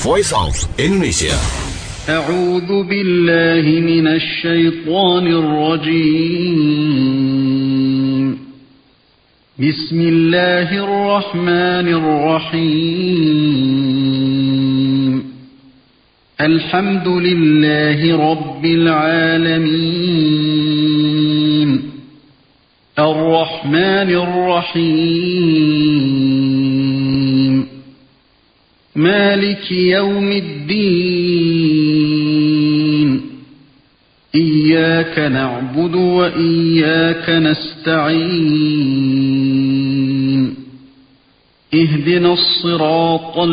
Voice of Indonesia. A'udzu billahi minasy syaithanir rajim. Bismillahirrahmanirrahim. Alhamdulillahi rabbil alamin. Ar-Rahmanir Rahim. Maliki yaumiddin. Iyyaka na'budu wa iyyaka nasta'in. Ihdinas siratal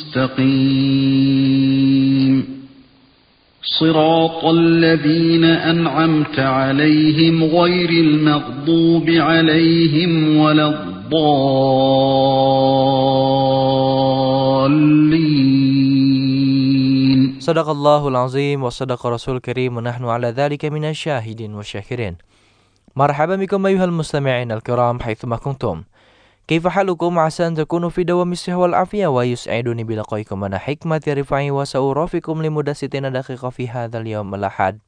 mustaqim. Siratal ladzina an'amta 'alaihim ghairil maghdubi 'alaihim waladdallin. Sadaqallahul azim wa sadaqa rasul karim wa nahnu ala dhalika minasyahidin wa syakirin. Marhaban bikum ayyuhal mustami'in al-kiram haitsuma kuntum. Kaifa halukum, asa an takunu fi dawami sihha wal afiyah wa yus'iduni bi liqaikum ana hikmati rifai wa sa'urafikum limudassitina daqiqa fi hadzal yawm al-ahad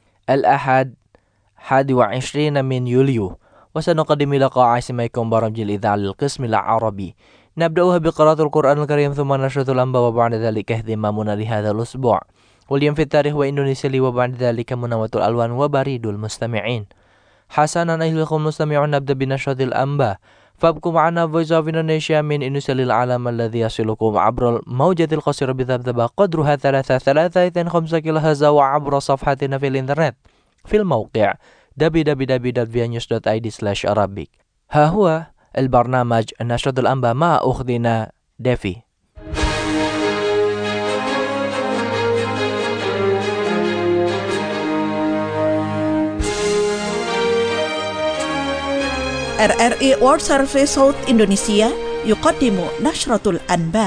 21 min Yulyo wa sanuqaddimu liqa'a ismaikum baramjil idza'al qism al-arabi. Nabda'uha bi qira'atil Qur'anil Karim thumma nashratul anba wa ba'da dhalika ihtimamuna li hadzal usbu' wal yawm fi tarikh wa Indonesia li wa ba'da dhalika munawatul alwan wa baridul mustami'in. Hasanan ayyuhal mustami'un, nabda bi nashratil anba. Fabkum ma'ana Voice of Indonesia min Indonesia lil alam alladhi yasilukum abral mawjatil qasir bidhabdaba qadruha 3.5 kHz wa abra safhatina fil internet fil mawqi' www.vianews.id/arabic. Ha huwa al-barnamaj Nashratul Anba ma ukhdina Devi. RRI World Service South Indonesia yuqaddimu Nashratul Anba.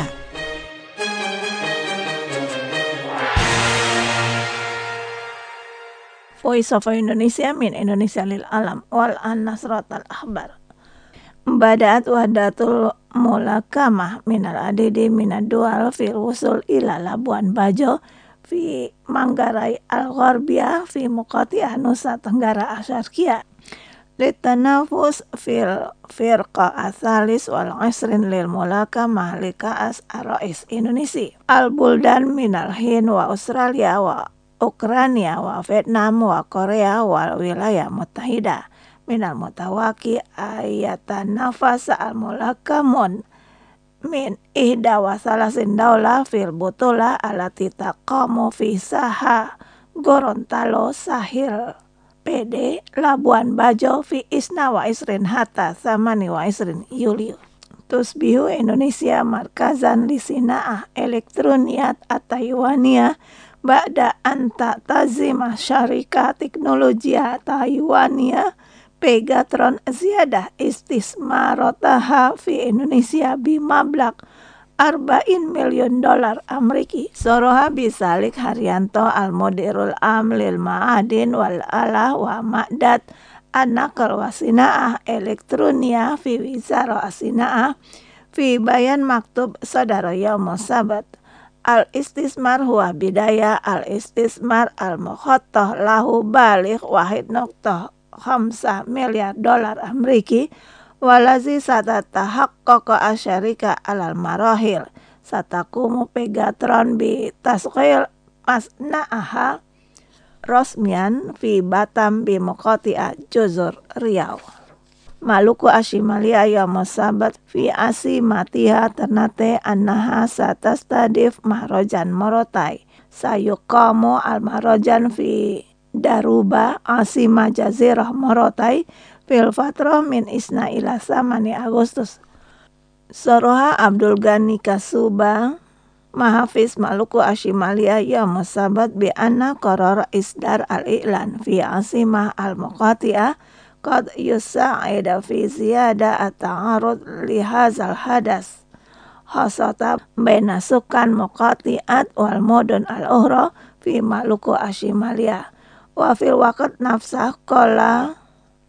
Voice of Indonesia min Indonesia lil alam wal an nasratul akhbar. Bada'at wahdatul mulakamah minal adidi minad dual fil wusul ila Labuan Bajo fi Manggarai al-Gharbiyah fi Muqati'ah Nusa Tenggara Asyarkiyah. Litanafus fil firqa athalis wal asrin lil mulakamah lika'as arais Indonesia. Al-buldan minal Hind wa Australia wa Ukraina wa Vietnam wa Korea wal wilayah mutahidah. Minal mutawaki ayatan nafas al-mulakamun min ihda wa salasin dawla fil butula alati taqamu fi saha Gorontalo Sahil PD Labuan Bajo fi isna wa isrin hatta samani wa isrin Yulyo. Tusbihu Indonesia markazan lisina'ah elektroniyat at-Taiwaniyah ba'da anta tazimah syarika teknologiya Taiwaniyah Pegatron ziyadah istismarotaha fi Indonesia bimablak $40 million Ameriki. Soroha bisalik Haryanto al-Mudirul Am lil Ma'adin wal Alah wa Ma'dat an-Naql wa Sina'ah Elektronia fi Wizara Sina'ah fi bayan maktub sadara yaumus sabat. Al-istismar huwa bidaya al-istismar al-mukhattah lahu baligh 1.5 miliar dolar Ameriki walazi satatahaqqaqa asyarika alal marahil satakumu Pegatron bi tasqil masna'aha Rosmian fi Batam bi Muqati'ah Juzur Riau. Maluku Ashimalia yaumus sabat fi asimatiha ternate annaha satastadif mahrojan Morotai sayuqamu al-mahrojan fi Daruba asima jazirah Morotai fil fatrah min isna ila samani Agustus. Soroha Abdul Ghani Kasuba Mahafiz Maluku Ashimalia yaumus sabat bi anna qarar isdar al-i'lan fi asimah al-Muqati'ah qad yusa'ida fi ziyada at-ta'arud li hadzal hadas khasatan baina sukan Muqati'at wal mudun al-ukhra fi Maluku Ashimalia. Wa fil waqt nafsah qala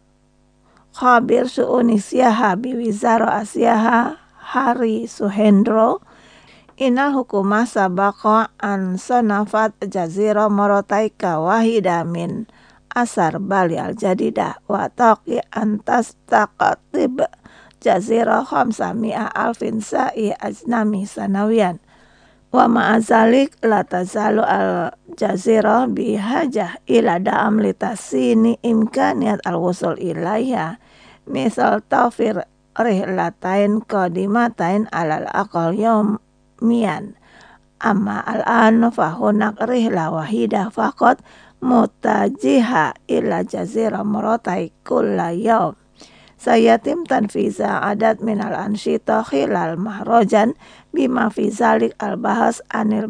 khabir su'uni siyaha bi wizara asyaha Hari Suhendro Inal hukumah sabaqa an sonafat jazira morotaika wahida min asar bali al jadidah wa taqi antas taqatib jazira khamsa mi'a alfin sa'i ajnami sanawian wa ma'azalik la tazalu al jazira bihajah ila da'am litasini imkaniyat al wusul ilaiha misal tawfir rihlatain qadimatain alal aqal mian amma al-an fahunak rihla wahidah faqat mutajiha ila jazira maratai kulla yaum sayatim tanfiza adat minal ansyita khilal mahrojan bima fi zalik al-bahas anil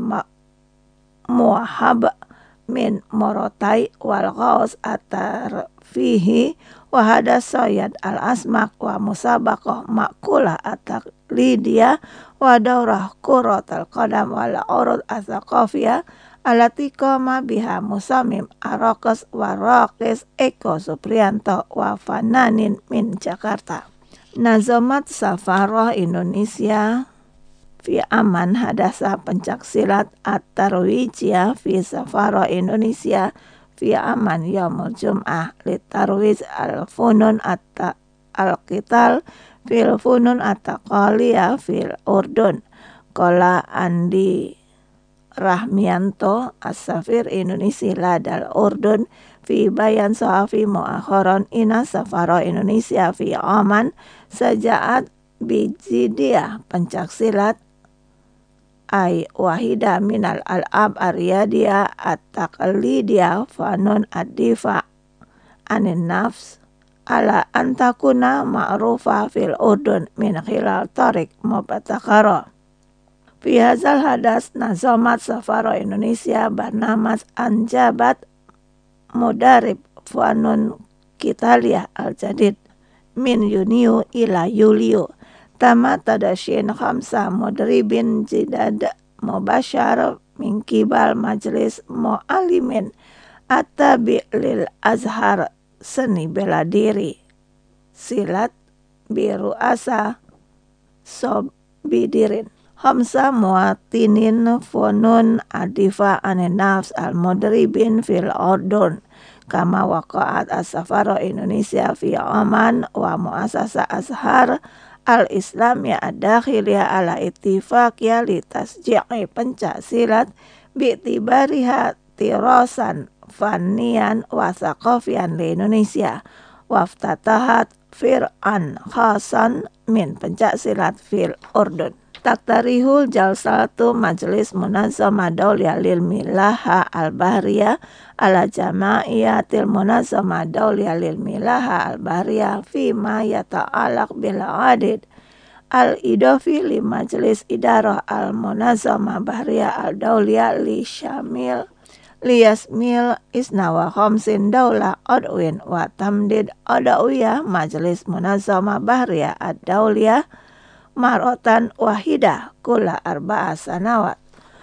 muahab min maratai wal ghaus atar fihi wa hada sayad al-asmak wa musabaqah makulah atak lidia wa daurah kurat al-qadam wal urud al-thaqafiyah alati qama biha musamim arakas wa raqis Eko Supriyanto wa fananin min Jakarta. Nazomat Safarah Indonesia fi aman hadasa pencaksilat at-tarwijiyah fi Safarah Indonesia fi aman yaumul jum'ah litarwiz al-funun al-qital fil funun at-taqaliyah fil urdun qala Andi Rahmianto as-safir Indonesia ladal urdun fi bayan sahafi mu'akharon ina Safarah Indonesia fi aman sajaat bijidiyah pencaksilat ay wahida minal al-ab ariyadiyah at-taqlidiyah fanun ad-difa anin nafs ala antakuna ma'rufa fil urdun min khilal tarik mubatakara. Fi hazal hadas nazomat Safarah Indonesia barnamas anjabat mudarib fanun kitaliyah al-jadid min Yuniu ila Yuliu tama tadashin khamsa mudribin jidad mubashar min kibal majlis mu'alimin atabi lil azhar seni bela diri silat biru asa sobidirin khamsa muatinin funun adifa anin nafs al-mudribin fil urdun kama waqa'at as-Safarah Indonesia fi Oman wa muasasa azhar al-islamiyah ad-dakhiliyah ala ittifaqiyah li tasji'i pencasilat bi'tibariha tirasan fanian wa thaqafian li Indonesia waftatahat fir'an khasan min pencasilat fil urdun. Taktarihul jalsatu majlis munazzamah dawliyah lil milaha al-bahriyah ala jamaiyatil munazzamah dawliyah lil milaha al-bahriyah fima yata'alaq bil adid al-idafi li majlis idarah al-munazzamah bahriyah al-dawliyah li syamil liyasmil isna wa khamsin dawlah adwin wa tamdid adawiyah majlis munazzamah bahriyah ad-dawliyah marotan wahidah kula arba'a sanawat.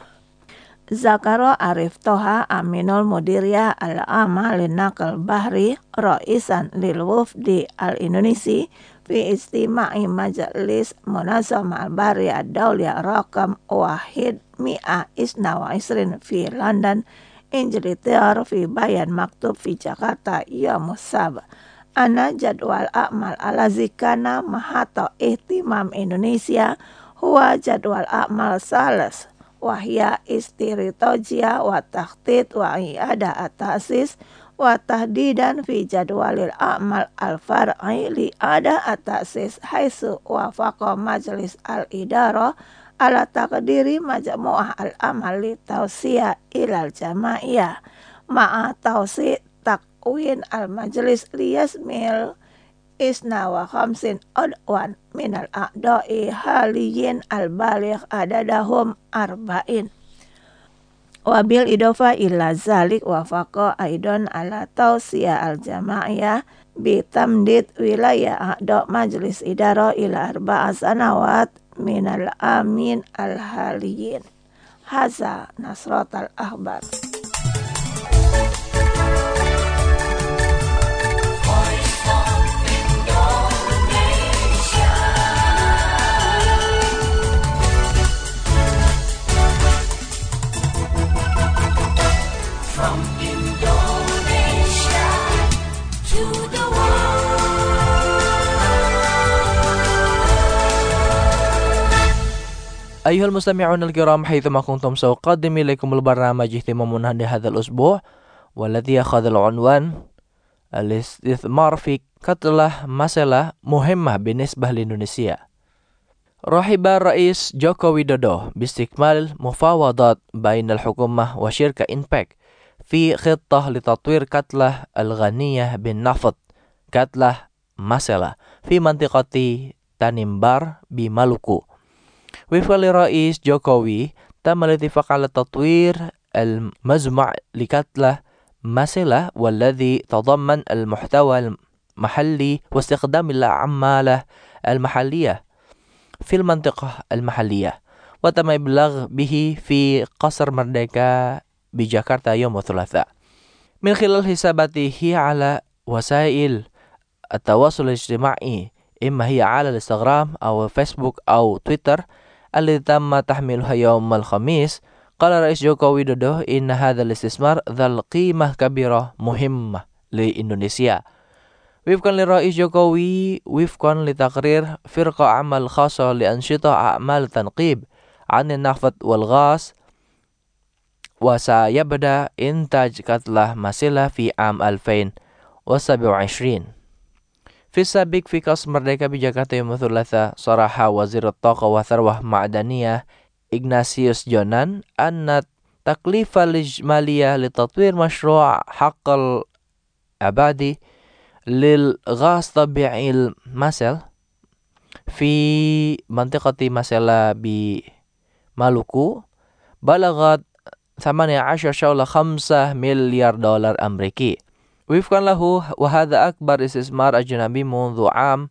Zakaro Arif Toha Aminul Mudiriyah al-Amma linaqal bahri ra'isan lil wufdi al-Indonesi fi istima'i majlis munazzamah al-bahri ad-dawliyah rakam wahid mi'ah isna wa isrin fi London Injilitiar fi bayan maktub fi Jakarta Yaumus Sab. Ana jadwal a'mal ala zikana mahato ihtimam Indonesia huwa jadwal a'mal salas wahya istiritojia wa takhtid wa i'ada atasis wa tahdidan fi jadwalil a'mal al-far'i li ada atasis haitsu wafaqa majlis al-idarah ala taqdiri majmu'ah al-amal li tawsiya ilal jamaiyah ma'a tawsi win al-majlis liyasmil isna wa khamsin adwan minal a'da'i haliyin al-baligh adadahum arba'in wabil idofa illa zalik wafaqa aidan ala tawsiya al-jama'iyah bitamdid wilayah a'da' majlis idarah ila arba'a sanawat minal amin al-haliyin. Haza Nasrat al-Akhbar. أيها المستمعون الكرام حيثما كنتم سأقدم إليكم البرنامج اهتمامنا لهذا الأسبوع والذي أخذ العنوان الاستثمار في كتلة مسألة مهمة بالنسبة لإندونيسيا. رحب الرئيس جوكو ويدودو باستكمال مفاوضات بين الحكومة وشركة إنباك في خطة لتطوير كتلة الغنية بالنفط كتلة مسألة في منطقة تانيمبار بمالوكو. وفقا لرئيس جوكوي تم الاتفاق على تطوير المجمع لكتلة مسألة والذي تضمن المحتوى المحلي واستخدام العمالة المحلية في المنطقة المحلية، وتم إبلاغ به في قصر مردeka بجاكرتا يوم الثلاثاء. من خلال حساباته على وسائل التواصل الاجتماعي إما هي على الانستغرام أو فيسبوك أو تويتر التي تم تحميلها يوم الخميس، قال رئيس جوكو ويدودو إن هذا الاستثمار ذا قيمة كبيرة مهمة لإندونيسيا. وفقا للرئيس جوكوي وفقا لتقرير فرقة عمل خاصة لأنشطة أعمال التنقيب عن النفط والغاز، وسيبدأ إنتاج كتلة مسألة في عام 2027. في السابق في قصر مردeka بجاكرتا يوم الثلاثاء صرح وزير الطاقة والثروة المعدنية إغناسيوس جونان أن التكلفة الإجمالية لتطوير مشروع حق الأبدي للغاز طبيعي المسل في منطقة مسألة بمالوكو بلغت 18.5 مليار دولار أمريكي. وفقا له وهذا أكبر استثمار أجنبي منذ عام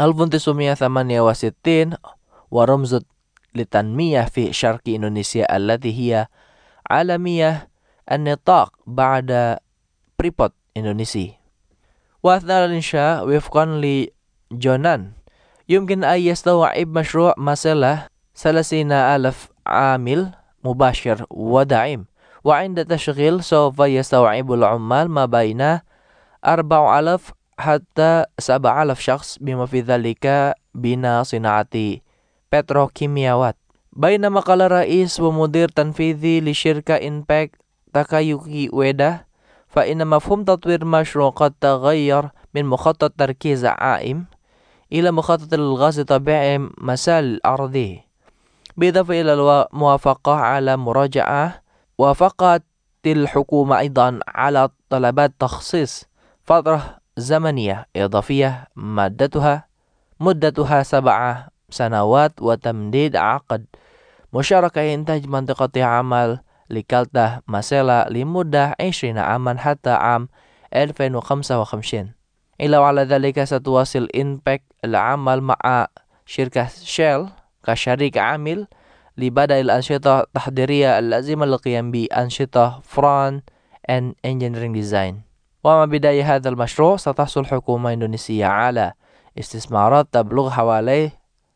1968 ورمز للتنمية في شرق إندونيسيا التي هي عالمية النطاق بعد بريبوت إندونيسي. وأثناء الإنشاء وفقا لجونان يمكن أن يستوعب مشروع مسألة 30,000 عامل مباشر وداعم، وعند تشغيل سوف يستوعب العمال ما بين 4,000 حتى 7,000 شخص بما في ذلك بناء صناعة بتروكيماويات. بينما قال رئيس ومدير تنفيذي لشركة إنباك تاكايوكي ويدا فإن مفهوم تطوير المشروع قد تغير من مخطط تركيز عائم إلى مخطط الغاز الطبيعي مسال أرضي، بالإضافة إلى الموافقة على مراجعة. وافقت الحكومة أيضا على طلبات تخصيص فترة زمنية إضافية مدتها 7 سنوات وتمديد عقد مشاركة إنتاج منطقة عمل لكتلة مسألة لمدة 20 عاما حتى عام 2055. إلا وعلى ذلك ستواصل إنباك العمل مع شركة شيل كشريك عامل لبدء الأنشطة التحضيرية اللازمة للقيام بأنشطة فرونت أند انجينيرينج ديزاين. ومع بداية هذا المشروع ستحصل الحكومة الإندونيسية على استثمارات تبلغ حوالي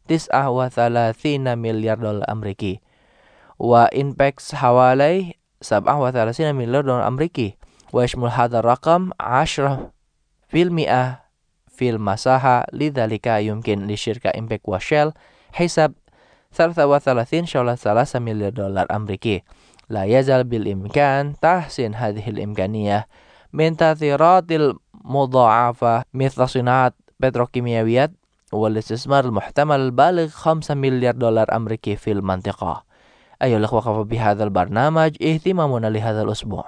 39 مليار دولار أمريكي، وإنباكس حوالي 37 مليار دولار أمريكي، ويشمل هذا الرقم 10% في المساحة. لذلك يمكن لشركة إنباك وشيل حساب 33.3 مليار دولار أمريكي. لا يزال بالإمكان تحسين هذه الإمكانية من تأثيرات المضاعفة مثل صناعة بتروكيماويات والاستثمار المحتمل البالغ 5 مليار دولار أمريكي في المنطقة. أيها الأخوة، كفى بهذا البرنامج اهتمامنا لهذا الأسبوع.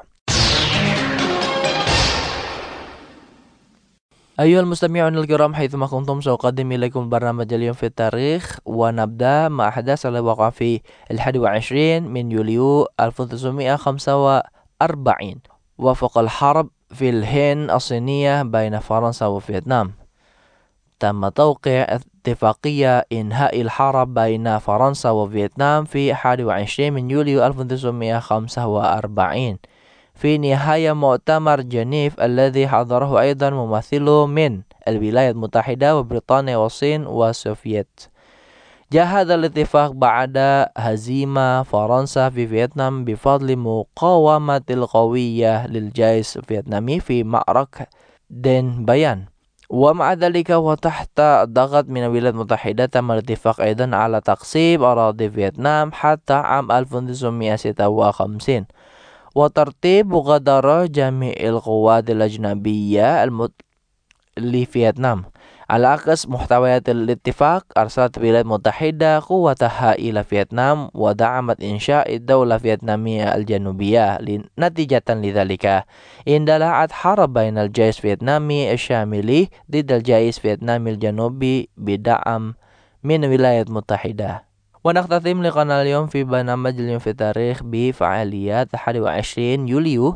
أيها المستمعون الكرام حيثما كنتم سأقدم إليكم البرنامج اليوم في التاريخ، ونبدأ مع أحداث التي وقع في 21 من يوليو 1945 وفق الحرب في الهند الصينية بين فرنسا وفيتنام. تم توقيع اتفاقية إنهاء الحرب بين فرنسا وفيتنام في 21 من يوليو 1945 في نهاية مؤتمر جنيف الذي حضره أيضا ممثلو من الولايات المتحدة وبريطانيا والصين والسوفييت. جاء هذا الاتفاق بعد هزيمة فرنسا في فيتنام بفضل مقاومة القوية للجيش الفيتنامي في معركة دين بايان، ومع ذلك وتحت ضغط من الولايات المتحدة تم الاتفاق أيضا على تقسيم أراضي فيتنام حتى عام 1956 وترتيب مغادرة جميع القوات الأجنبية لفيتنام. على عكس محتويات الاتفاق، أرسلت الولايات المتحدة قوتها إلى فيتنام ودعمت إنشاء الدولة الفيتنامية الجنوبية. نتيجة لذلك اندلعت حرب بين الجيش الفيتنامي الشاملي ضد الجيش الفيتنامي الجنوبي بدعم من الولايات المتحدة. ونختتم لقاءنا اليوم في برنامج اليوم في التاريخ بفعاليات 21 يوليو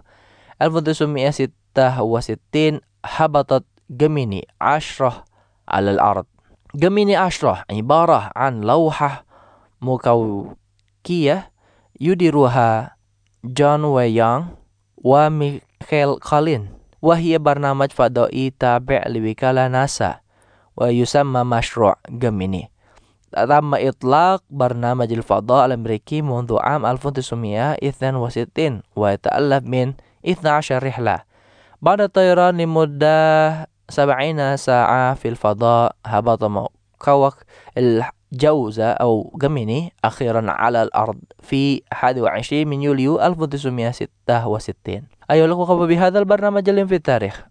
1966 هبطت جيميني 10 على الأرض. جيميني 10 عبارة عن لوحة مكوكية يديرها جون ويانغ وميخيل كولين، وهي برنامج فضائي تابع لوكالة ناسا ويسمى مشروع جيميني. تم إطلاق برنامج الفضاء الأمريكي منذ عام 1962 ويتألف من 12 رحلة. بعد الطيران لمدة 70 ساعة في الفضاء، هبط كوكب الجوزة أو جيميني أخيرا على الأرض في 21 من يوليو 1966. أيها الأخوة، بهذا البرنامج اليوم في التاريخ.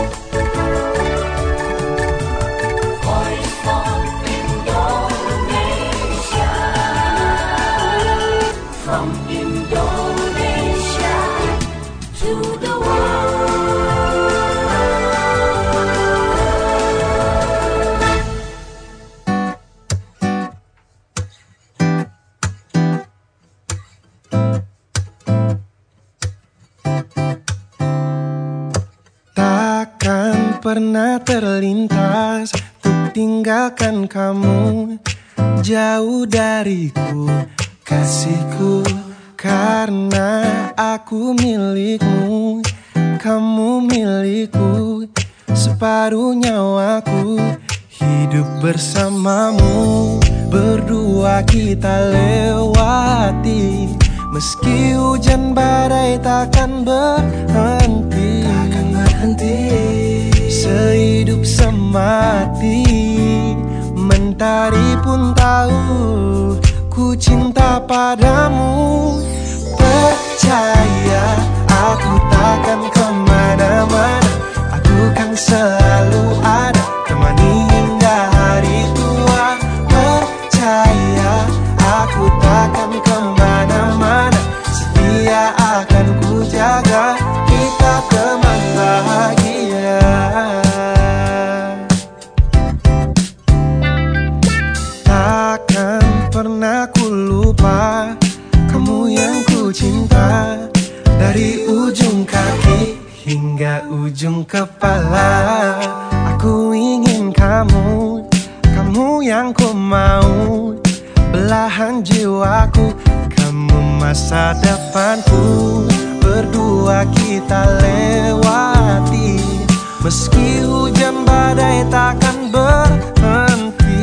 Pernah terlintas untuk tinggalkan kamu jauh dariku, kasihku, karena aku milikmu, kamu milikku, separuh nyawaku, hidup bersamamu, berdua kita lewati, meski hujan badai takkan berhenti, sehidup semati. Mentari pun tahu ku cinta padamu. Percaya aku takkan kemana-mana, aku kan selalu ada, temani hingga hari tua. Percaya aku takkan kemana-mana, setia akan ku jaga, kita teman bahagia. Takkan pernah ku lupa kamu yang ku cinta, dari ujung kaki hingga ujung kepala. Aku ingin kamu, kamu yang ku mau, belahan jiwaku, kamu masa depanku. Berdua kita lewati, meski hujan badai takkan berhenti,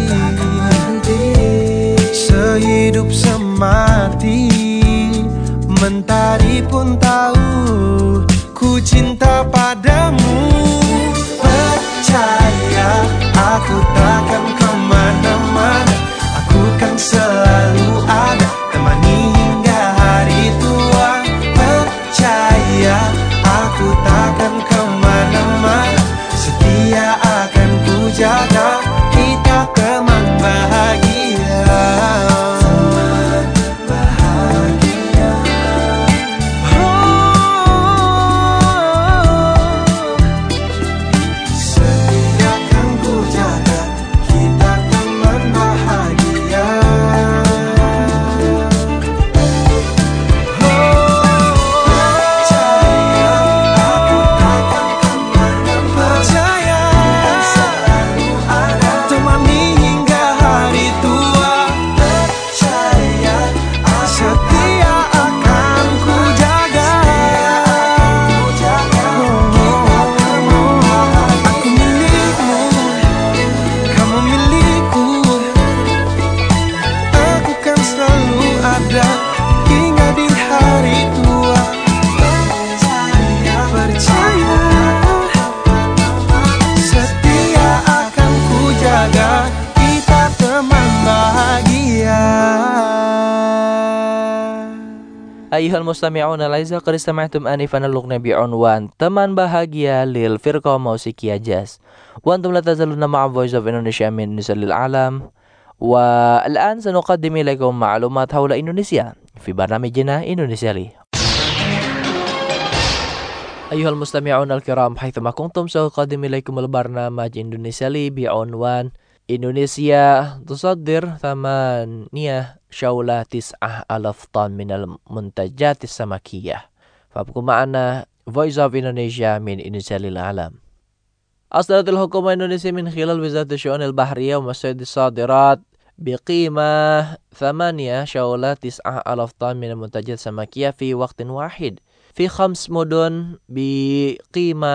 sehidup semati. Mentari pun tahu ku cinta padamu. Percaya aku takkan kemana-mana, aku kan selalu ada, temani hingga hari tua. Percaya aku takkan kemana-mana, setia akan ku jaga, kita teman bahagia. Teman bahagia. bahagia. Ayuhal mustami'una laisa qad istama'tum anifan al-lughna bi'unwan Teman Bahagia lil firqa Musikia Jazz. Wa antum la tazaluna ma'a Voice of Indonesia min Indonesia lil alam. Wa al-an sanuqaddim ilaykum ma'lumat hawla Indonesia fi barnamijina Indonesia li. Ayuhal mustami'una al-kiram haitsuma kuntum sanuqaddim ilaykum al-barnamij Indonesia li bi'unwan Indonesia تصدر 8 شولة 9,000 طن من المنتجات السمكية. فابقوا معنا Voice of Indonesia من إندونيسيا للعالم. أصدرت الحكومة الإندونيسية من خلال وزارة الشؤون البحرية ومصائد الصادرات بقيمة 8 شولة 9,000 طن من المنتجات السمكية في وقت واحد في 5 مدن بقيمة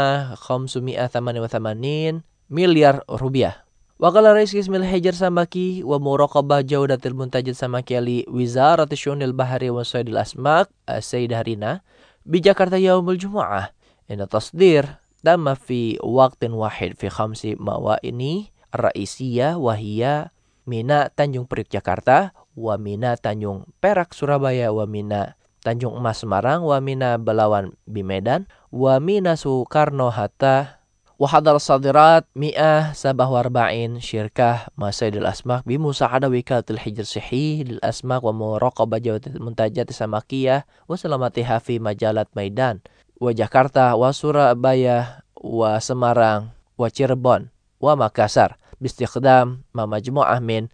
588 مليار rupiah. وقال رئيس قسم الحجر السمكي ومراقبة جودة المنتجات السمكية لوزارة الشؤون البحرية وصيد الأسماك السيدة رينا بجاكرتا يوم الجمعة إن التصدير تم في وقت واحد في 5 موانئ الرئيسية وهي ميناء تانجung Priok Jakarta وميناء تانجung Perak Surabaya وميناء تانجung Emas Semarang وميناء Belawan Bimedan وميناء Soekarno Hatta. وحضر الصادرات 147 شركة مصيد الأسماك بمساعدة وكالة الحجر الصحي للأسماك ومراقبة جودة المنتجات السمكية وسلامتها في مجالات ميدان وجاكرتا وسورابaya وسمارang وCirebon ومكاسر باستخدام مجموعة من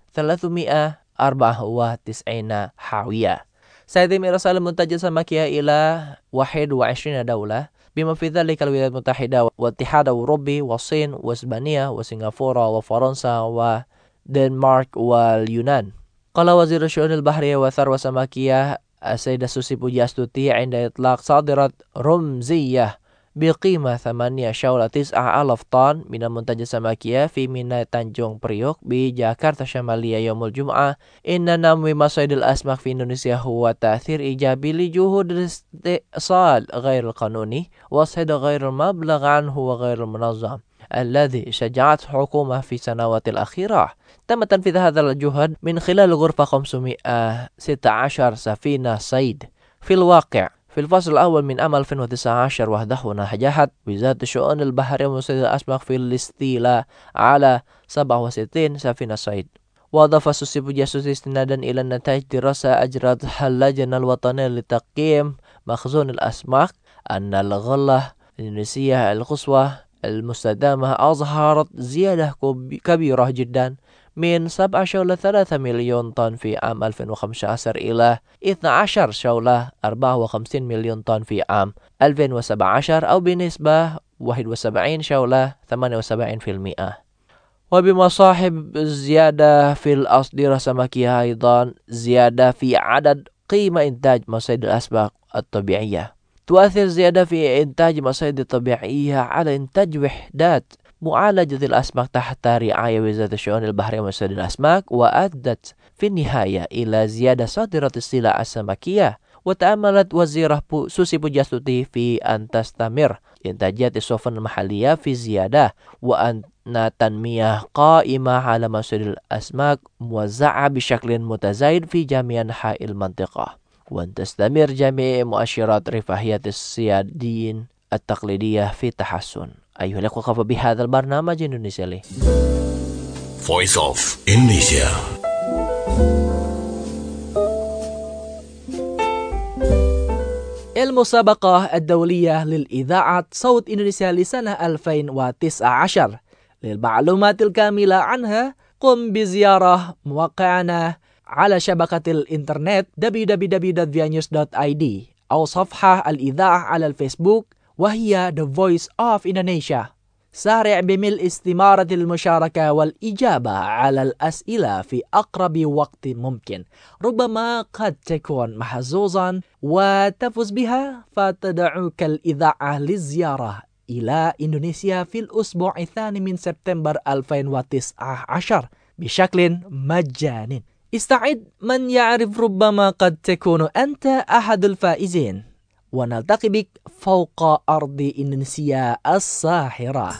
394 حاوية. سيتم إرسال المنتجات السمكية إلى 21 دولة بما في ذلك الولايات المتحدة والاتحاد الأوروبي والصين وإسبانيا وسنغافورة وفرنسا ودنمارك واليونان. قال وزير الشؤون البحرية والثروة السمكية السيدة سوسي بوجاستوتي عند إطلاق صادرات رمزية بقيمة 8 شولة 9,000 طن من المنتجات السمكية في ميناء تانجung Priok بجاكرتا الشمالية يوم الجمعة. إن نمو مصيد الأسماك في إندونيسيا هو تأثير إيجابي لجهود الاستئصال غير القانوني والصيد غير المبلغ عنه وغير المنظم الذي شجعته الحكومة في السنوات الأخيرة. تم تنفيذ هذا الجهد من خلال غرفة 516 سفينة صيد. في الواقع في الفصل الأول من عام 2019 وحده نجحت وزارة الشؤون البحرية ومصيد الأسماك في الاستيلاء على 67 سفينة صيد. وأضاف سوسي بوجاستوتي استنادا إلى نتائج دراسة أجرتها اللجنة الوطنية لتقييم مخزون الأسماك أن الغلة الإندونيسية القصوى المستدامة أظهرت زيادة كبيرة جدا من 7.3 مليون طن في عام 2015 إلى 12.54 مليون طن في عام 2017 أو بنسبة 71.78%. وبمصاحب الزيادة في الأصدرة السمكية أيضا زيادة في عدد قيمة إنتاج مصيد الأسماك الطبيعية. تؤثر زيادة في إنتاج مصيد الطبيعية على إنتاج وحدات معالجة الأسماك تحت رعاية وزارة الشؤون البحرية ومصيد الأسماك وأدت في النهاية إلى زيادة صادرة السلع السمكية. وتأملت وزيرة سوسي بوجاستوتي في أن تستمر إنتاجات السفن المحلية في زيادة وأن تنمية قائمة على مصيد الأسماك موزعة بشكل متزايد في جميع أنحاء المنطقة وأن تستمر جميع مؤشرات رفاهية الصيادين التقليدية في تحسن. أيها الأخوة كفى بهذا البرنامج إندونيسيا لي. Voice of Indonesia. المسابقة الدولية للإذاعة صوت إندونيسيا لسنة 2019. للمعلومات الكاملة عنها قم بزيارة موقعنا على شبكة الإنترنت www.vianews.id أو صفحة الإذاعة على الفيسبوك وهي The Voice of Indonesia. سارع بملء استمارة المشاركة والإجابة على الأسئلة في أقرب وقت ممكن. ربما قد تكون محظوظا وتفوز بها فتدعوك الإذاعة للزيارة إلى إندونيسيا في الأسبوع الثاني من سبتمبر 2019 بشكل مجاني. استعد من يعرف ربما قد تكون أنت أحد الفائزين ونلتقي بك فوق أرض إندونيسيا الساحرة.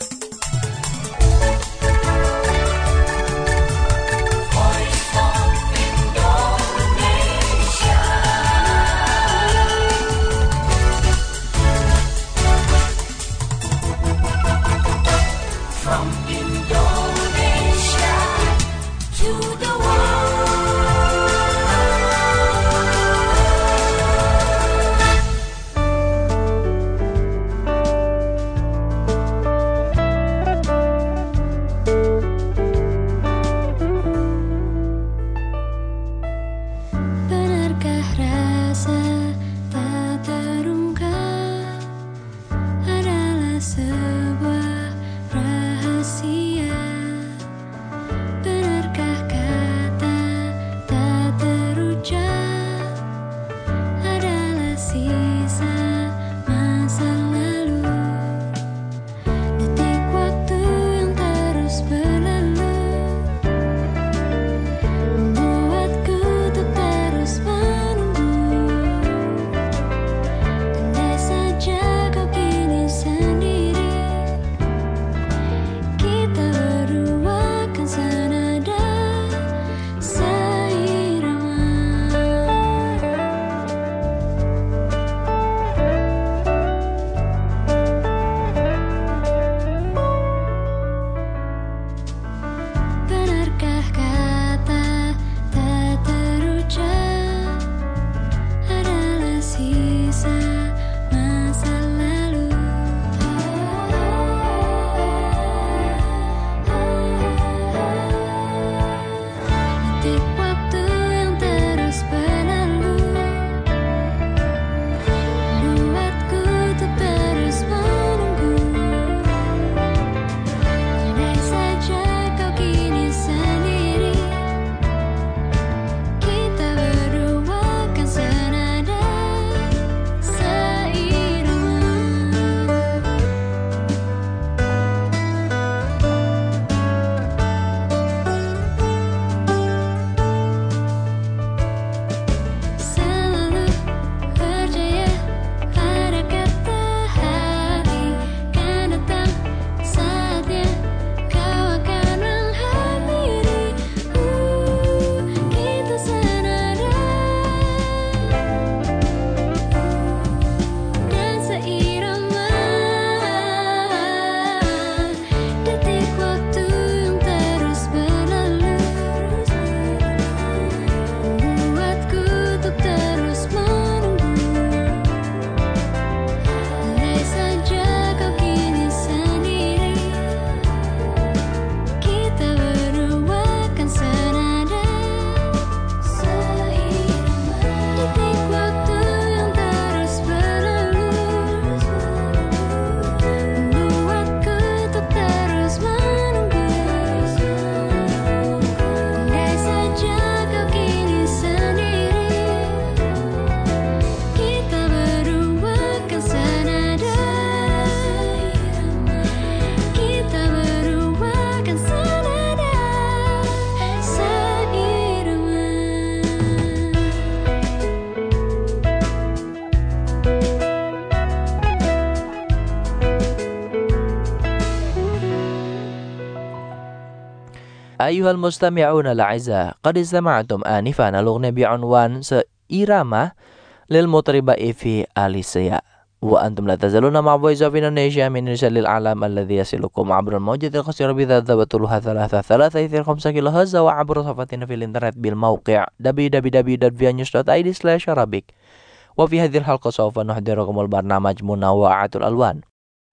أيها المستمعون الأعزاء قد استمعتم آنفا الأغنية بعنوان سإيرامة للمطربة إيفي أليسيا. وأنتم لا تزالون مع Voice of Indonesia من رسال العالم الذي يصلكم عبر الموجة القصيرة بذات طولها 3.3 كيلوهرتز وعبر صفحتنا في الإنترنت بالموقع www.vianews.id/Arabic. وفي هذه الحلقة سوف نحضركم البرنامج منوعات الألوان.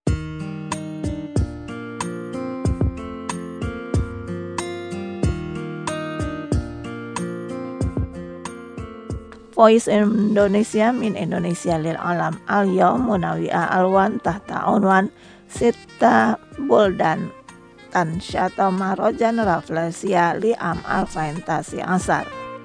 Voice Indonesia min Indonesia lil alam al-yawm munawi'a alwan tahta unwan sita buldan tansyata marojan raflesia li am al-fantasi asar.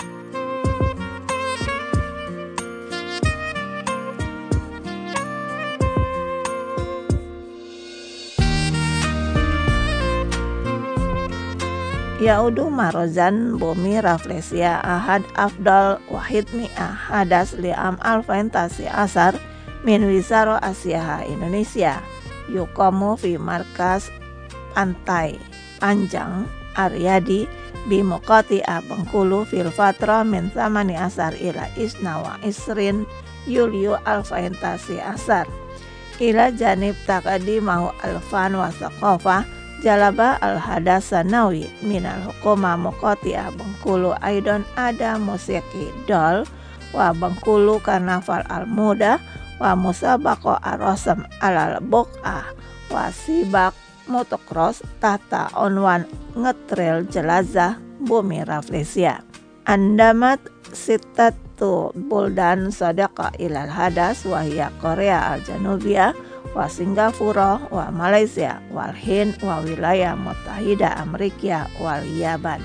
Yaudu marozan bumi raflesia ahad afdal wahid mi'ah hadas li'am al-fantasi asar min Wizaro Asiaha Indonesia yukomu fi markas pantai panjang Aryadi bimukati Bengkulu fil fatra min samani asar ila isnawa isrin Yulio al-fantasi asar ila janib takadi mau alfan wasaqofa Jalaba al-hadas sanawi minal hukuma muqati'ah Bengkulu aidon ada musiki dol wa Bengkulu karnaval al-muda wa musabaqo arosam alal buk'ah wa sibak motocross tata onwan ngetrail jelazah bumi raflesia. Andamat sitatu buldan sadaqa ilal hadas wahia Korea al-Janubiyah wa Singapura wa Malaysia wal Hind wa wilayah Muttahida Amerika wal Yaban.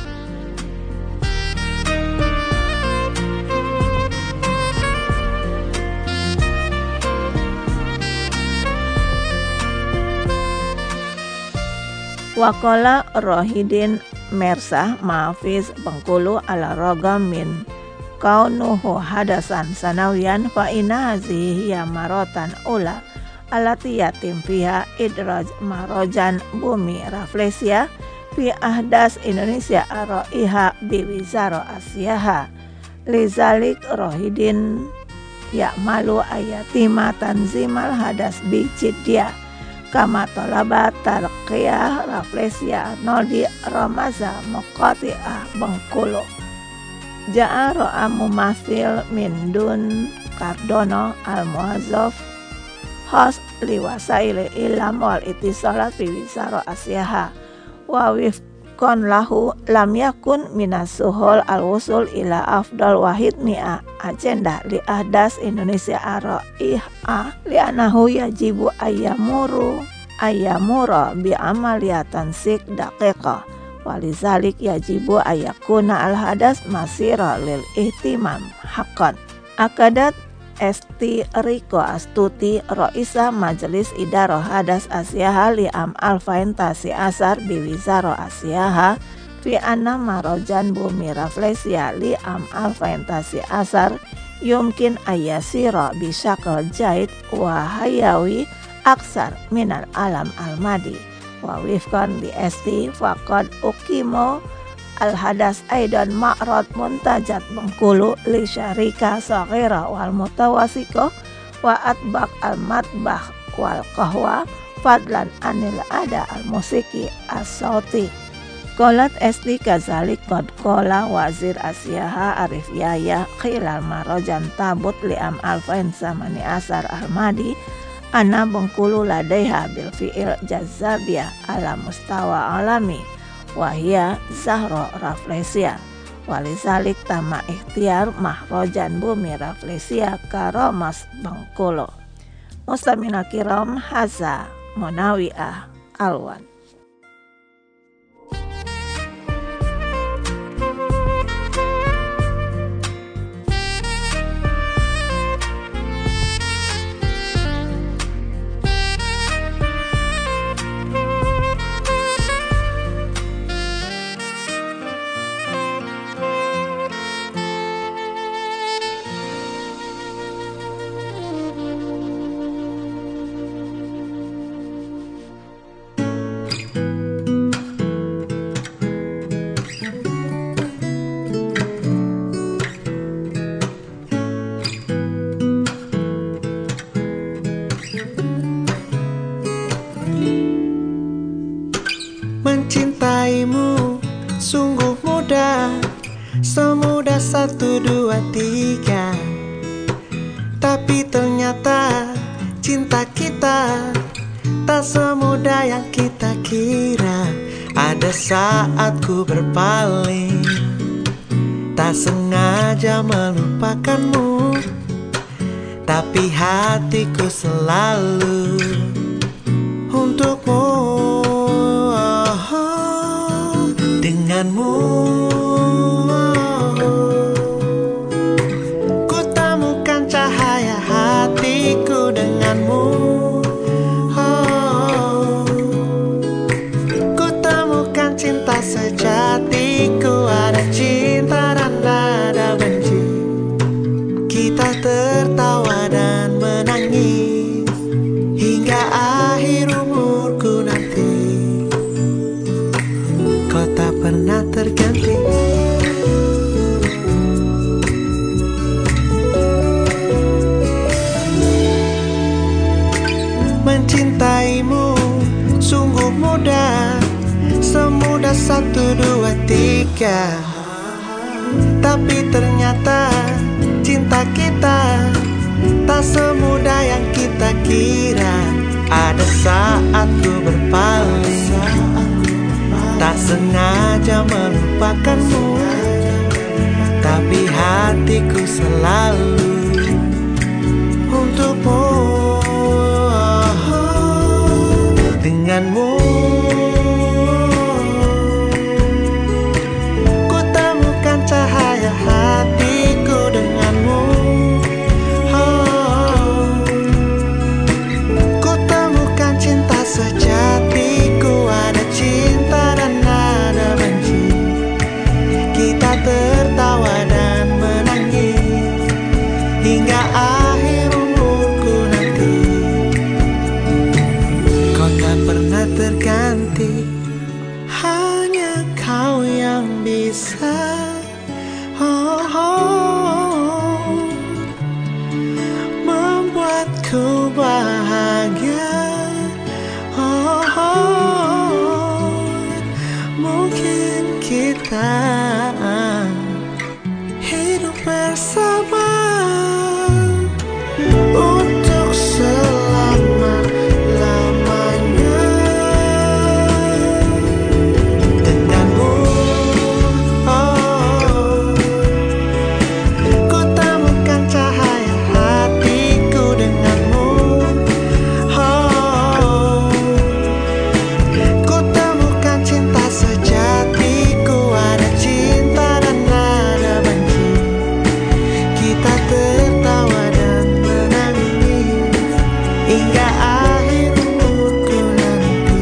Wakola Rohidin Mersah Mahfiz Bengkulu ala rogam min kaunuhu hadasan sanawian fa inna hazihi ya marotan ula alati yatim fiha idraj marojan bumi raflesia fi ahdas Indonesia aroiha biwizaro Asiaha lizalik Rohidin ya'malu ayatima tanzimal hadas bijidya kama tolaba tarqiyah raflesia nodi ramaza muqati'ah Bengkulu ja'a ro'a mumathil min dun Kardono al-Muazzaf host liwasaili ilam wal itisalat fi Wizaro Asiaha wa wifkon lahu lam yakun minasuhul al-wusul ila afdal wahid mi'a agenda li ahdas Indonesia aro'iha li anahu yajibu ayyamura bi amaliyatan sik daqiqah walizalik yajibu ayyakuna al-hadas masira lil ihtimam haqqan. Akadat Esti Riko Astuti Roisa Majelis Idaroh Hadas Asiaha li'am al-fantasi asar biwizaro Asiaha fi anna marojan bumi raflesia li'am al-fantasi asar yumkin ayasiro bisyakal jaid wa hayawi aksar minal alam al-madi wa wifkan di esti faqad ukimo al-hadas aidan ma'rad muntajat Bengkulu li syarika saghira wal mutawasiko wa atbaq al-matbah wal qahwa fadlan anil ada al-musiki as-sauti. Qolat esti kazalik qad qala wazir Asiaha Arif Yahya khilal marojan tabut li'am alfain samani asar al-madi ana Bengkulu ladaiha bil fi'il jazabiyah ala mustawa alami wahia Zahro raflesia walizalik tama ikhtiar mahrojan bumi raflesia karomas Bengkulu. Mustamina kiram haza munawi'ah alwan. semudah 1, 2, 3. Tapi ternyata cinta kita tak semudah yang kita kira. Ada saat ku berpaling, tak sengaja melupakanmu, tapi hatiku selalu untukmu. Denganmu ku temukan cahaya hatiku. Denganmu ku temukan cinta sejatiku. Ada cinta dan ada benci, kita tertawa dan menangis hingga akhir umurku nanti. Kau tak pernah terganti. Mencintaimu sungguh mudah, semudah 1, 2, 3. Tapi ternyata cinta kita tak semudah yang kita kira. Ada saat ku berpaling, tak sengaja melupakanmu, tapi hatiku selalu untukmu. Denganmu ku temukan cahaya hatiku. Denganmu ku temukan cinta sejatiku. Ada cinta dan ada benci, kita tertawa dan menangis hingga akhir umurku nanti. Kau tak pernah terganti, hanya kau yang bisa membuatku bahagia. Mungkin kita hidup bersama untuk selama-lamanya. Denganmu ku temukan cahaya hatiku. Denganmu ku temukan cinta sejatiku. Ada cinta dan ada benci, kita tertawa dan menangis hingga akhir umurku nanti.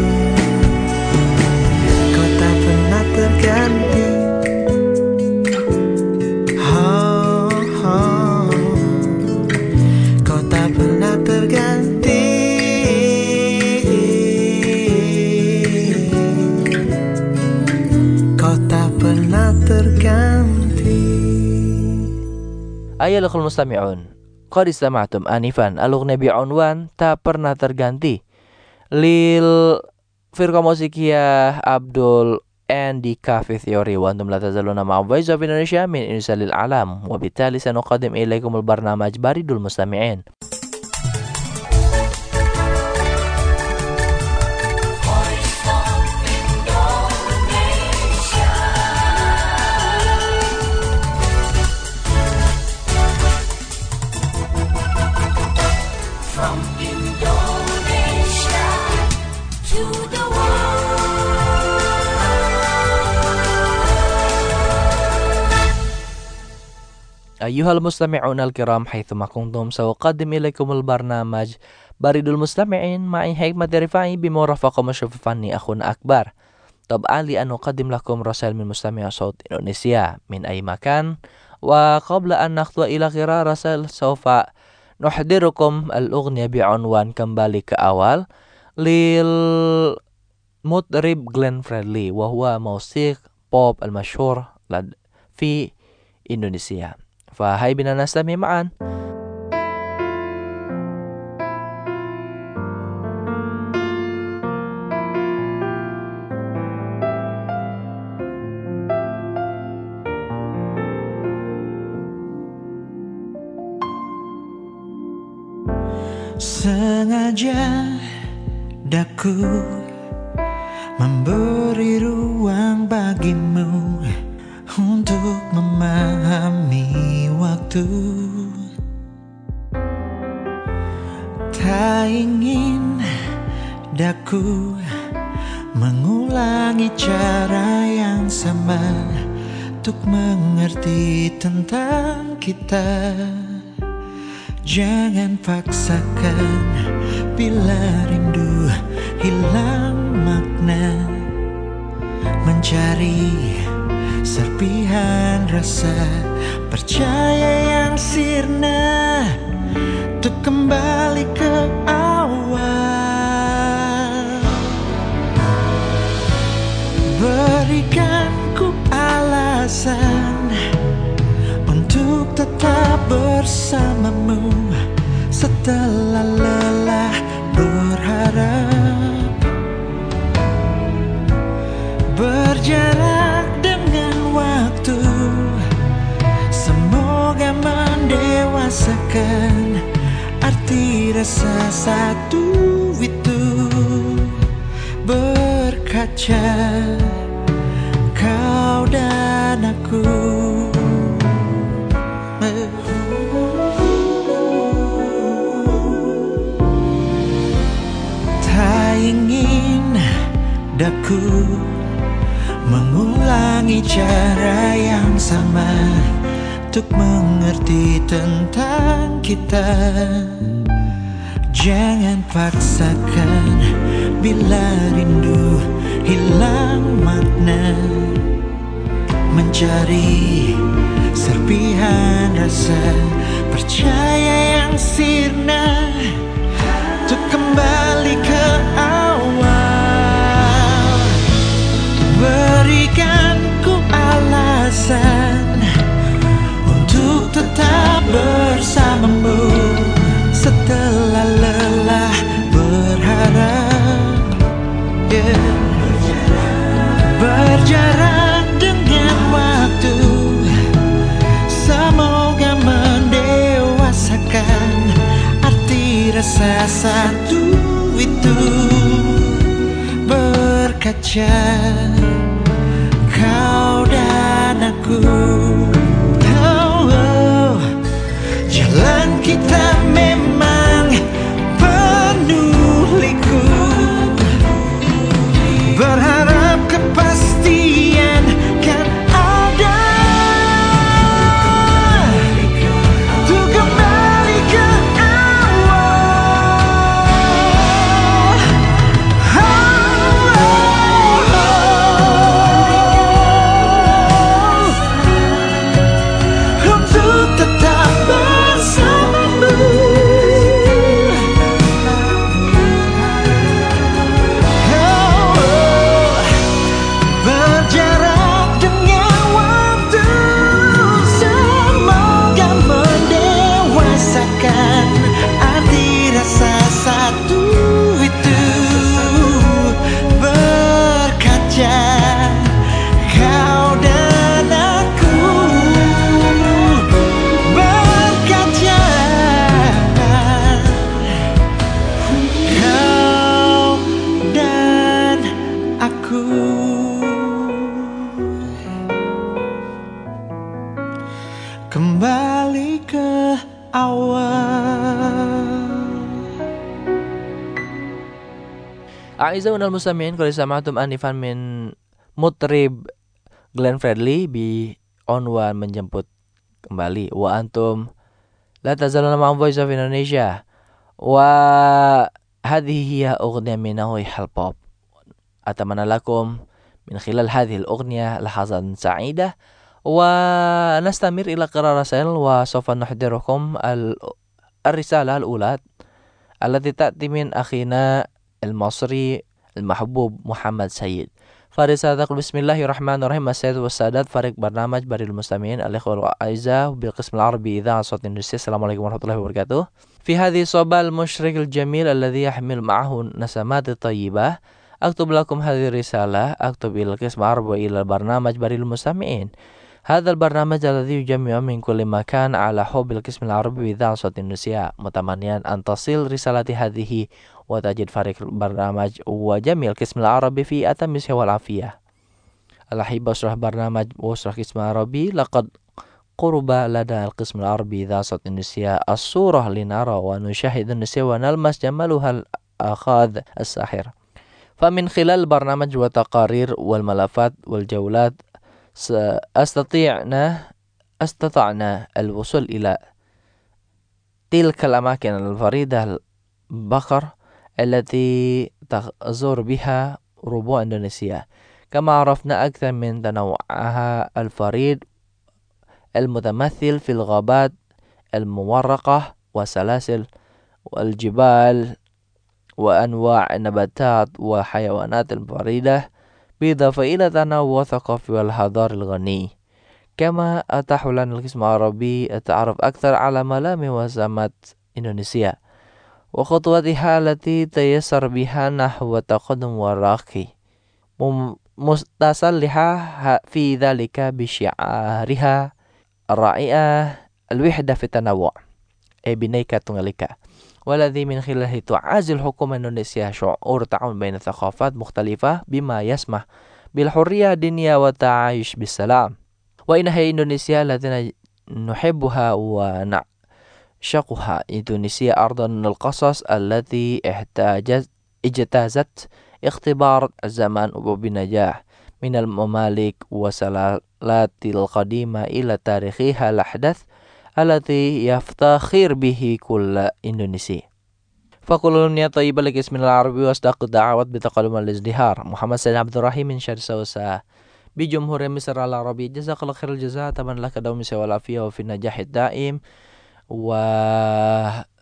Kau tak pernah terganti. Kau tak pernah terganti. Kau tak pernah terganti. Ayyuhal mustami'un, qad istama'tum anifan al-ughniya bi'unwan Tak Pernah Terganti lil firqa musikiyah Abdul and Cafe Theory. Wa antum la tazaluna ma'a Voice of Indonesia min Indonesia lil alam. Wa bittali sanuqaddim ilaikumul barnamaj Baridul Mustami'in. Ayyuhal mustami'un al-kiram haitsuma kuntum sawqaddim ilaikumul barnamaj Baridul Mustami'in ma'i hikmati rifai bimurafaqa masyufanni akhun akbar. Tab'an li an uqaddim lakum rasail min mustami'a saut Indonesia min ay makan. Wa qabla an nakhtuwa ila qira rasail sawfa nuhdirukum al-ughniya bi'unwan, kembali ke awal, lil mutrib Glenn Fredly wa huwa musik pop al-masyhur fi Indonesia. Fahai bina nastami ma'an. Sengaja daku memberi ruang bagimu untuk memahami waktu. Tak ingin daku mengulangi cara yang sama untuk mengerti tentang kita. Jangan paksakan bila rindu hilang makna, mencari serpihan rasa percaya yang sirna untuk kembali ke awal. Berikan ku alasan untuk tetap bersamamu setelah lelah berharap. Berjarak dengan waktu, semoga mendewasakan arti rasa satu itu. Berkaca kau dan aku. Tak ingin daku mengulangi cara yang sama untuk mengerti tentang kita. Jangan paksakan bila rindu hilang makna, mencari serpihan rasa percaya yang sirna untuk kembali ke awal. Berikan ku alasan untuk tetap bersamamu setelah lelah berharap. Berjarak dengan waktu, semoga mendewasakan arti rasa satu itu. Berkaca kau dan aku. Jalan kita memang penuh liku, berharap kepastian kan ada untuk kembali ke awal. Untuk tetap bersamamu. Berjarak dengan waktu, semoga mendewasakan arti rasa satu itu. Berkaca kau dan aku. Berkaca kau dan aku. Kembali ke awal. A'izzauna al-mustami'in, qad sama'tum anifan min mutrib Glenn Fredly bi onwan menjemput kembali wa antum la tazaluna ma'am Voice of Indonesia wa hadhihi hiya ughniya min nawi hal pop. Atamana lakum min khilal hadhihi al-ughniya lahazan sa'idah wa nastamir ila qira rasail wa sawfa nuhdirukum al-risalah al-ula allati ta'ti min akhina al-Masri al-mahbub Muhammad Sayyid. فرسالة بسم الله الرحمن الرحيم. السيد والسادات فريق برنامج بريد المستمعين الإخوة والأعزاء بالقسم العربي إذاعة صوت إندونيسيا، السلام عليكم ورحمة الله وبركاته. في هذه الصباح المشرق الجميل الذي يحمل معه نسمات طيبة أكتب لكم هذه الرسالة. أكتب إلى القسم العربي إلى البرنامج بريد المستمعين هذا البرنامج الذي يجمع من كل مكان على حب القسم العربي بإذاعة صوت إندونيسيا، متمنيا أن تصل رسالتي هذه وتجد فريق البرنامج وجميع القسم العربي في أتم الصحة والعافية. الأحبة، أسرة برنامج وأسرة قسم عربي، لقد قرب لدى القسم العربي إذاعة صوت إندونيسيا الصورة لنرى ونشاهد إندونيسيا ونلمس جمالها الأخاذ الساحر. فمن خلال البرنامج والتقارير والملفات والجولات استطعنا الوصول إلى تلك الأماكن الفريدة البقر التي تزور بها ربوع إندونيسيا، كما عرفنا أكثر من تنوعها الفريد المتمثل في الغابات المورقة والسلاسل والجبال وأنواع النباتات والحيوانات الفريدة، بالإضافة إلى تنوع الثقافي والحضاري الغني. كما أتاح لنا القسم العربي التعرف أكثر على ملامح وسمات إندونيسيا وخطواتها التي تيسر بها نحو التقدم والرقي، متصلحة في ذلك بشعارها الرائعة الوحدة في التنوع، بنيكا Tunggal Ika، والذي من خلاله تعزز الحكومة الإندونيسية شعور التعاون بين ثقافات مختلفة بما يسمح بالحرية الدينية والتعايش بالسلام. وإنها إندونيسيا التي نحبها ونعشقها، إندونيسيا أرض القصص التي اجتازت اختبار الزمان وبنجاح، من الممالك والسلالات القديمة إلى تاريخها الأحدث التي يفتخر به كل إندونيسي. فكل أمنية طيبة لقسم العربي وأصدق الدعوات بتقدم الازدهار. محمد سيد عبد الرحيم من شرق سوسة بجمهورية مصر العربية. جزاك الله خير الجزاء، أتمنى لك دوام الصحة والعافية وفي النجاح الدائم وسلام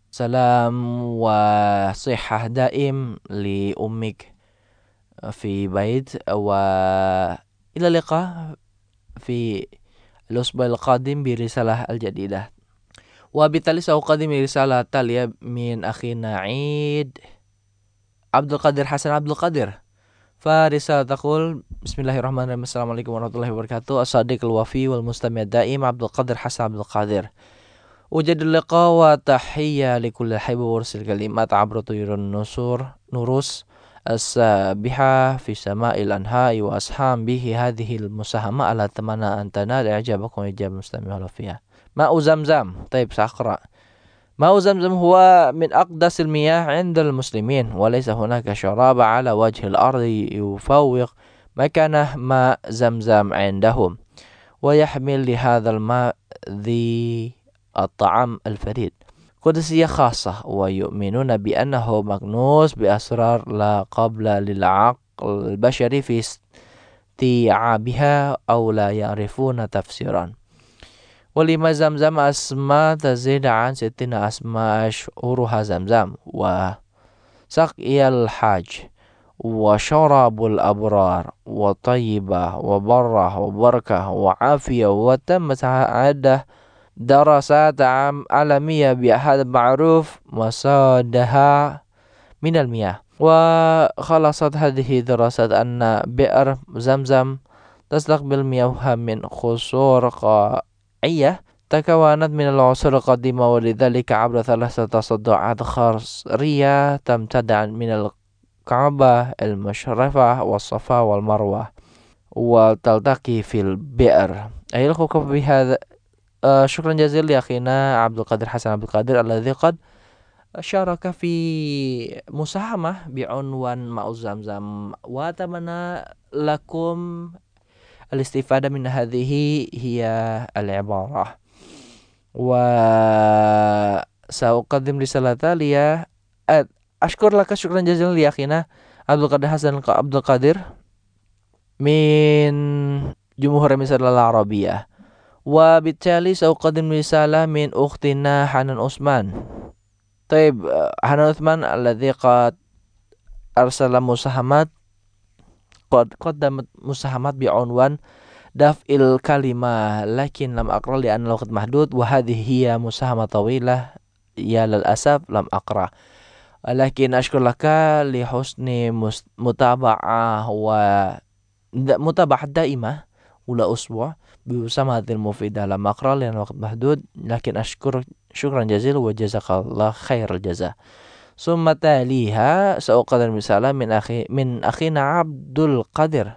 وصحة دائم لأمك في بيت، وإلى اللقاء في الأسبوع القادم برسالة الجديدة. وبالتالي سأقدم رسالة تالية من أخينا عيد عبد القادر حسن عبد القادر. فرسالة تقول: بسم الله الرحمن الرحيم، السلام عليكم ورحمة الله وبركاته. الصديق الوفي والمستمع الدائم عبد القادر حسن عبد القادر، وجد اللقاء وتحية لكل الحب وارسل كلمات عبر طيور نورس السابحة في سماء الأنهاء وأسهام به هذه المساهمة، على أتمنى أن تنال إعجابكم وإعجاب المستمعين فيها. ماء زمزم. طيب سأقرأ. ماء زمزم هو من أقدس المياه عند المسلمين، وليس هناك شراب على وجه الأرض يفوق مكانه ماء زمزم عندهم، ويحمل لهذا الماء ذي الطعم الفريد قدسية خاصة، ويؤمنون بأنه مكنوز بأسرار لا قبل للعقل البشري في استيعابها أو لا يعرفون تفسيرا. ولما زمزم أسماء تزيد عن 60 أسماء أشهرها زمزم وسقي الحاج وشراب الأبرار وطيبة وبرة وبركة وعافية، وتمت عدة دراسات عالمية بهذا المعروف مصادها من المياه. وخلصت هذه الدراسات أن بئر زمزم تستقبل مياه من قصور قاعية تكونت من العصور القديمة، ولذلك عبر 3 تصدعات خرسية تمتد من الكعبة المشرفة والصفا والمروة وتلتقي في البئر. أيلكم بهذا. شكرا جزيلا لأخينا عبد القادر حسن عبد القادر الذي قد شارك في مساهمة بعنوان ماء زمزم، وأتمنى لكم الاستفادة من هذه هي العبارة. وسأقدم رسالة تالية. أشكر لك شكرا جزيلا لأخينا عبد القادر حسن عبد القادر من جمهورية مصر العربية. وبالتالي سأقدم رسالة من أختنا حنان عثمان. طيب حنان عثمان الذي قد أرسل مساهمات، قد قدمت مساهمات بعنوان دفء الكلمة، لكن لم أقرأ لأن الوقت محدود، وهذه هي مساهمة طويلة يا للأسف لم أقرأ. لكن أشكر لك لحسن متابعة ومتابعة دائمة كل أسبوع بمسامحة المفيدة لما أقرأ لأن الوقت محدود، لكن أشكرك شكرا جزيلا وجزاك الله خير الجزاء. ثم تاليها سأقدر مثالا من أخينا عبد القادر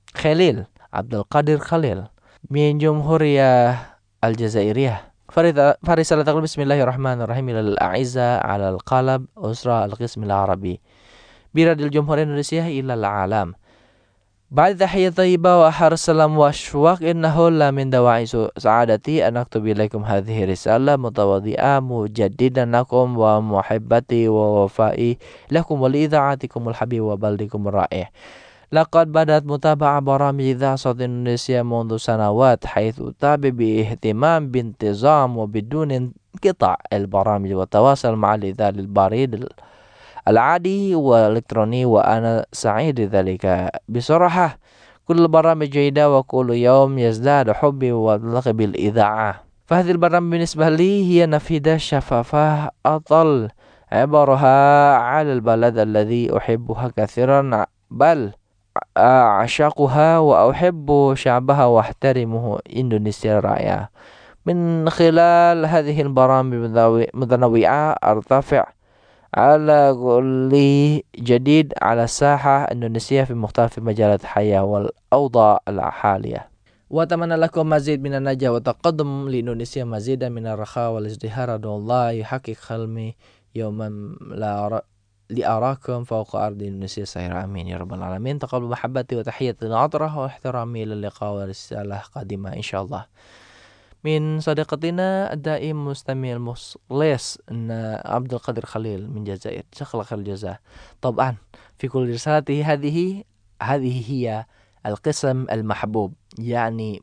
خليل من جمهورية الجزائرية. فرسالة تقول بسم الله الرحمن الرحيم إلى الأعزة على القلب أسرة القسم العربي براديو الجمهورية الإندونيسية إلى العالم. بعد تحية طيبة وأحر السلام والشواق، إنه لا من دواعي سعادتي أن أكتب إليكم هذه الرسالة متواضعة مجددا لكم ومحبتي ووفائي لكم ولإذاعتكم الحبيب وبلدكم الرائع. لقد بدأت متابعة برامج إذاعة صوت إندونيسيا منذ سنوات، حيث أتابع باهتمام بانتظام وبدون انقطاع البرامج والتواصل مع الإذاعة البريد العادي والإلكتروني، وأنا سعيد ذلك. بصراحة كل البرامج جيدة وكل يوم يزداد حبي وعلاقتي بالإذاعة. فهذه البرامج بالنسبة لي هي نافذة شفافة أطل عبرها على البلد الذي أحبها كثيرا، بل أعشقها وأحب شعبها واحترمه، إندونيسيا رائعة. من خلال هذه البرامج المتنوعة أرتفع على كل جديد على الساحة الإندونيسية في مختلف مجالات الحياة والأوضاع الحالية، وأتمنى لكم مزيد من النجاح والتقدم لإندونيسيا، مزيدا من الرخاء والازدهار. أدعو الله يحقق حلمي يوما لأراكم فوق أرض إندونيسيا سائرة، آمين يا رب العالمين. تقبل محبتي وتحياتي العطرة واحترامي إلى اللقاء ورسالة قادمة إن شاء الله من صديقتنا الدائم مستمع المخلص عبد القادر خليل من الجزائر. جزاك الله خير الجزاء. طبعا في كل رسالته هذه هي القسم المحبوب، يعني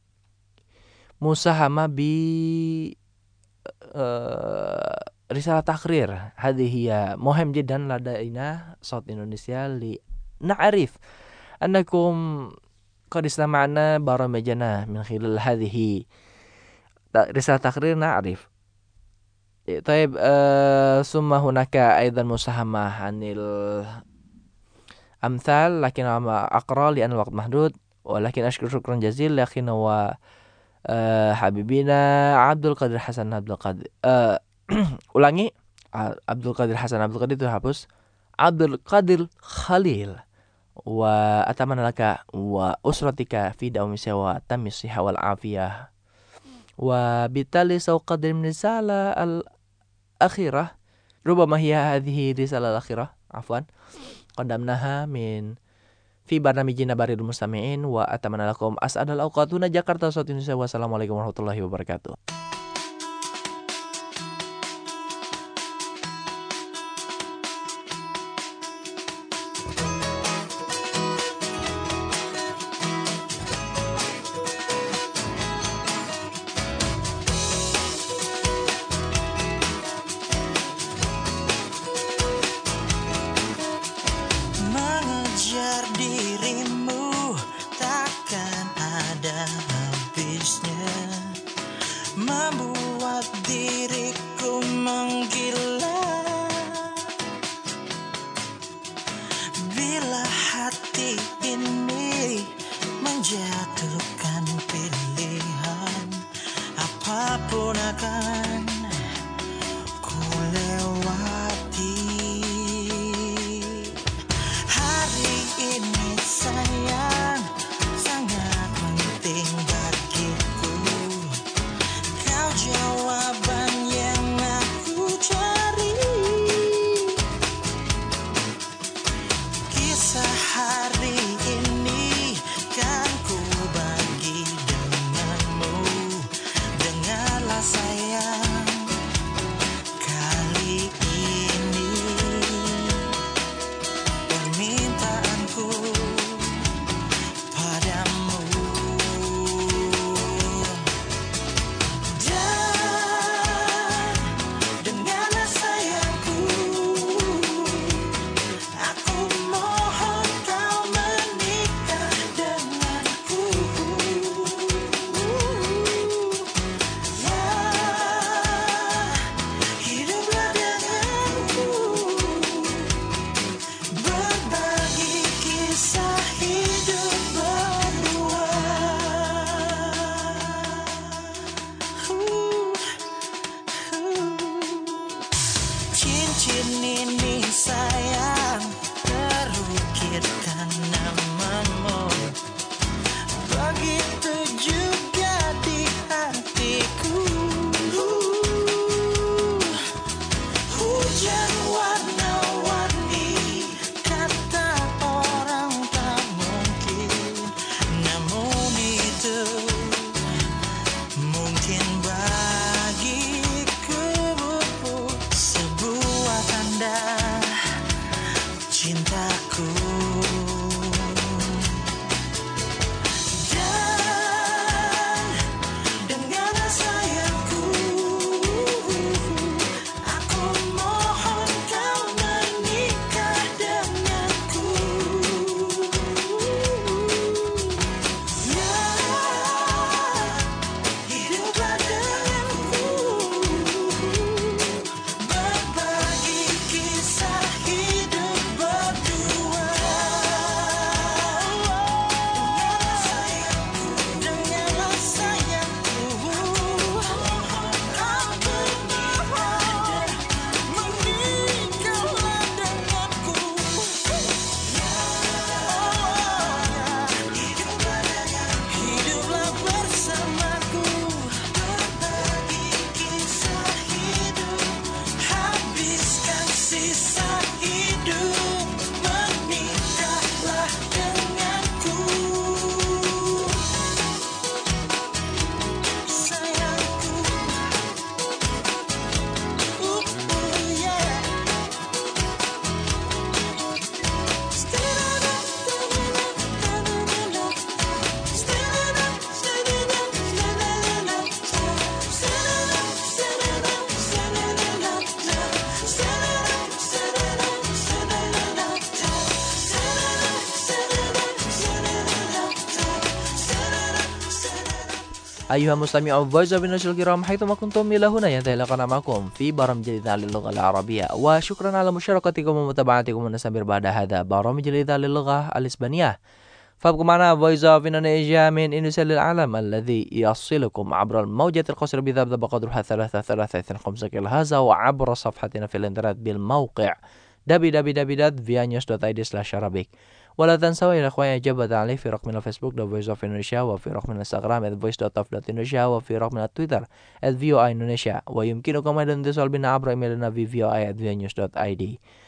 مساهمة ب رسالة تقرير. هذه هي مهم جدا لدينا صوت إندونيسيا لنعرف أنكم قد استمعنا برامجنا من خلال هذه رسالة تقرير نعرف. طيب ثم هناك أيضا مساهمة عن الأمثال، لكن أقرأ لأن الوقت محدود، ولكن أشكر شكرا جزيلا لأخينا وحبيبنا عبد القادر حسن ulangi Abdul Qadir Hasan Abdul Qadir itu hapus Abdul Qadir Khalil wa atamanna laka wa usratika fi dawmisa wa tamisiha wal afiyah wa bitali sauqadir min risala al akhirah rubama hiya hadhihi risala al akhirah afwan qadamnaha min fi barnamijina baridul mustami'in wa atamanna lakum as'adal awqatuna Jakarta South Indonesia. Wassalamualaikum warahmatullahi wabarakatuh. Mengejar dirimu takkan ada habisnya, membuat diriku menggila. Bila hati ini menjatuhkan pilihan, apapun akan ku lewati. Hari ini sayang sangat penting bagiku, kau jawaban yang aku cari. Kisah hari ini kan ku bagi denganmu, dengarlah sayang. أيها المستمعون Voice of Indonesia الكرام حيثما كنتم إلى هنا ينتهي لقاءنا معكم في برامج الإذاعة للغة العربية وشكرا على مشاركتكم ومتابعتكم ونستمر بعد هذا برامج الإذاعة للغة الإسبانية فابقوا معنا Voice of Indonesia من إندونيسيا للعالم الذي يصلكم عبر الموجة القصيرة بذبذب قدرها 3.325 كيلوهرتز وعبر صفحتنا في الإنترنت بالموقع www.vianews.id/arabic ولا تنسوا يا إخواني إجابة عليه في رقم الفيسبوك The Voice of Indonesia وفي رقم الانستغرام @voice.of.indonesia وفي رقم التويتر @voa Indonesia ويمكنكم أيضا الاتصال بنا عبر إيميلنا voa@vianews.id